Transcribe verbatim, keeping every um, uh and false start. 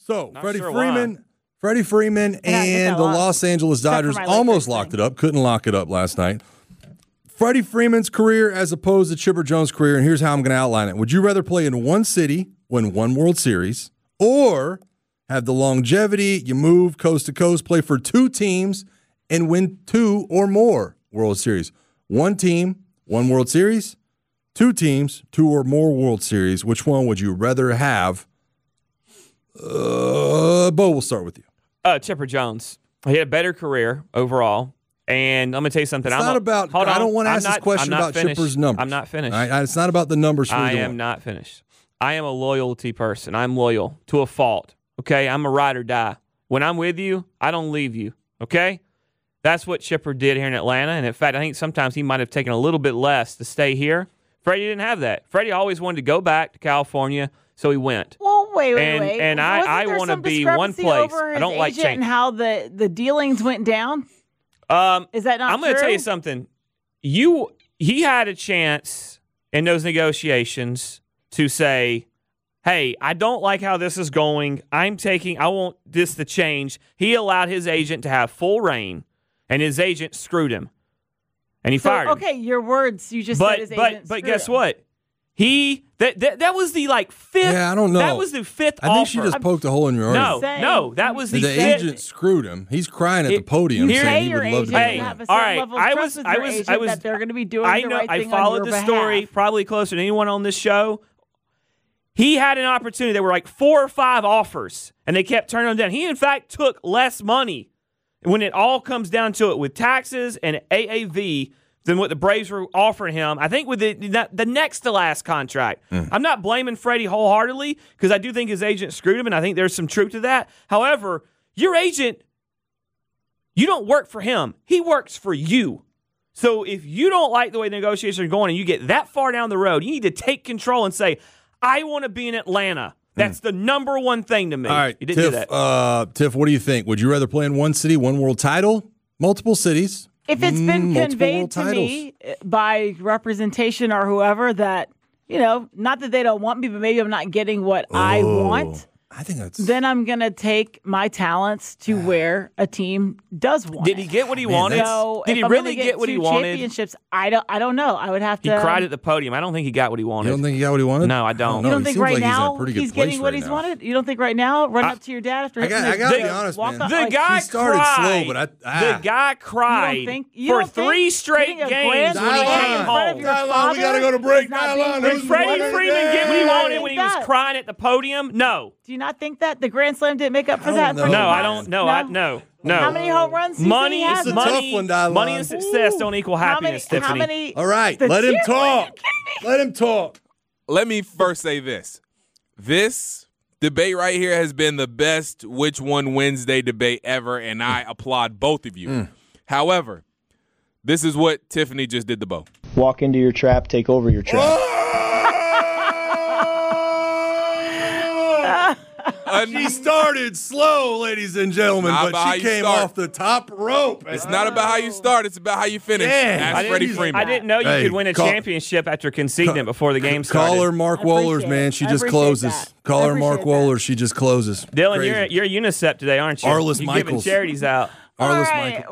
So, Not Freddie sure Freeman, why. Freddie Freeman and the Los Angeles Dodgers almost locked it up. Couldn't lock it up last night. Freddie Freeman's career as opposed to Chipper Jones' career, and here's how I'm going to outline it. Would you rather play in one city, win one World Series, or have the longevity, you move coast to coast, play for two teams, and win two or more World Series? One team, one World Series, two teams, two or more World Series. Which one would you rather have? Uh, Bo, we'll start with you. Uh, Chipper Jones. He had a better career overall. And I'm going to tell you something. It's I'm not a, about, hold on. I don't want to I'm ask not, this question about finished. Chipper's numbers. I'm not finished. I, I, it's not about the numbers for I either am one. not finished. I am a loyalty person. I'm loyal to a fault. Okay? I'm a ride or die. When I'm with you, I don't leave you. Okay? That's what Chipper did here in Atlanta. And in fact, I think sometimes he might have taken a little bit less to stay here. Freddie didn't have that. Freddie always wanted to go back to California, so he went. Well, wait, wait, and, wait. And I, I want to be one place. I don't like change. And how the, the dealings went down? Um, Is that not I'm going to true? tell you something. You He had a chance in those negotiations to say, hey, I don't like how this is going. I'm taking, I want this to change. He allowed his agent to have full reign, and his agent screwed him. And he so, fired him. Okay, your words, you just but, said his but, agent But screwed guess him. what? He, that, that that was the like fifth. Yeah, I don't know. That was the fifth I think offer. she just poked a hole in your No, argument. saying- no, that was the, The fifth. agent screwed him. He's crying at the It- podium you saying Pay he your would love to agent be Hey, to in have a all certain right, level of I trust was- with I your was- agent I was- that they're going to be doing I the know. right I thing followed on the your story behalf. probably closer than anyone on this show. He had an opportunity. There were like four or five offers, and they kept turning them down. He, in fact, took less money when it all comes down to it with taxes and A A V than what the Braves were offering him. I think with the the, the next to last contract. Mm. I'm not blaming Freddie wholeheartedly because I do think his agent screwed him, and I think there's some truth to that. However, your agent, you don't work for him. He works for you. So if you don't like the way the negotiations are going and you get that far down the road, you need to take control and say, I want to be in Atlanta. That's mm. the number one thing to me. All right, you didn't Tiff, do that. Uh, Tiff, what do you think? Would you rather play in one city, one world title, multiple cities? If it's been multiple conveyed world to titles? me by representation or whoever that, you know, not that they don't want me, but maybe I'm not getting what Oh, I want, I think that's. then I'm going to take my talents to where a team does want Did it. he get what he Man, wanted? So Did if he I'm really gonna get what he two wanted? Championships, I don't. I don't know. I would have He to. cried at the podium. I don't think he got what he wanted. You don't think he got what he wanted? No, I don't. know. You don't He think seems right like he's in a now pretty good he's place getting what right he's now. wanted? You don't think right now, run I- up to your dad after I got- I gotta be honest, walk man. up, The like, guy he started cried. slow, but I- ah. The guy cried You don't think- you for don't think three straight getting a games grand when he slam came in front of home. your Nylon, we gotta go to father break. is not Nylon, being who's Did Freddie the Freeman get what he Yeah. wanted when he was That. crying at the podium? No. Do you not think that the Grand Slam didn't make up for I that? don't for know. the No, I Bucks? don't. No, I, no, no. How many home runs? do you Money, think he It's has? a tough money, one, Dylan. money and success don't equal How many? happiness, Tiffany. How many? All right, the let him cheer- talk. Let him talk. Let me first say this. This debate right here has been the best Which One Wednesday debate ever, and I applaud both of you. Mm. However, this is what Tiffany just did to Bo. Walk into your trap, take over your trap. She started slow, ladies and gentlemen, Not but about how she you came start. off the top rope. It's not about how you start, it's about how you finish. Yeah. Ask I Freddie didn't, Freeman. I didn't know you Hey, could win a call- championship after conceding it before the game started. Call her Mark I Wohlers, appreciate man. it. She I just appreciate closes. that. Call I her Mark appreciate that. Wohlers. She just closes. Dylan, Crazy. you're you're UNICEF today, aren't you? Arliss You're giving Michaels. charities out. Arliss All right. Michaels.